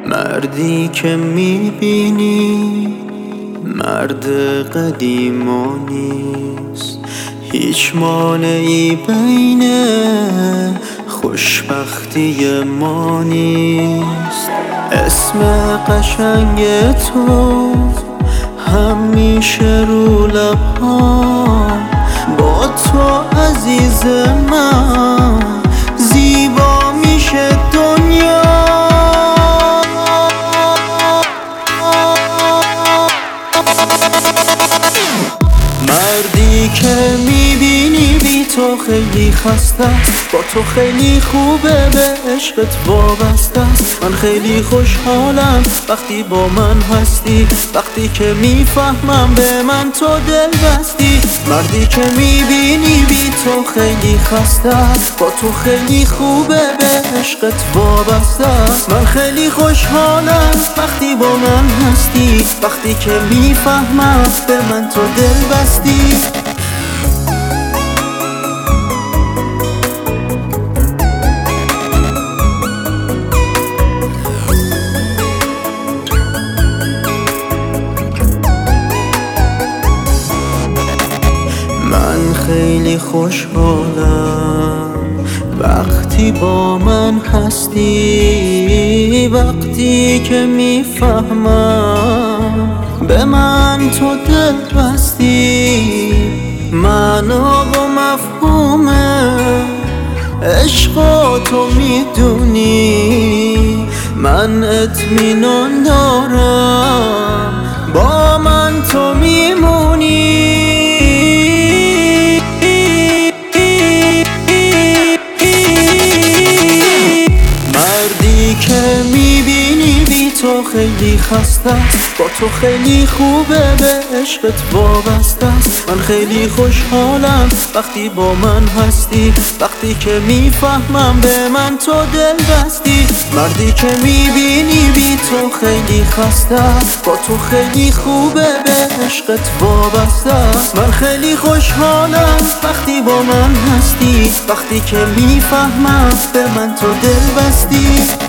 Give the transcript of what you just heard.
مردی که میبینی مرد قدیما نیست، هیچ مانعی بین خوشبختی ما نیست. اسم قشنگ تو همیشه رو لب‌هام، با تو عزیز من زیبا میشه دنیا. مردی که میبینی بی تو خیلی خسته است، با تو خیلی خوبه به عشقت وابسته است. من خیلی خوشحالم وقتی با من هستی، وقتی که میفهمم به من تو دل بستی. مردی که میبینی بی تو خیلی خسته است، با تو خیلی خوبه به عشقت وابسته است. من خیلی خوشحالم وقتی با من هستی، وقتی که میفهمم به من تو دل بستی. من خیلی خوشحالم وقتی با من هستی، وقتی که میفهمم به من تو دل بستی. معنا و مفهوم عشق تو میدونی، من اطمینان دارم با من تو میمونی. مردی که میبینی بی تو خیلی خسته است، با تو خیلی خوبه به عشقت وابسته است. من خیلی خوشحالم وقتی با من هستی، وقتی که میفهمم به من تو دل بستی. مردی که میبینی بی تو خیلی خسته است، با تو خیلی خوبه به عشقت وابسته است. من خیلی خوشحالم وقتی با من هستی، وقتی که میفهمم به من تو دل بستی.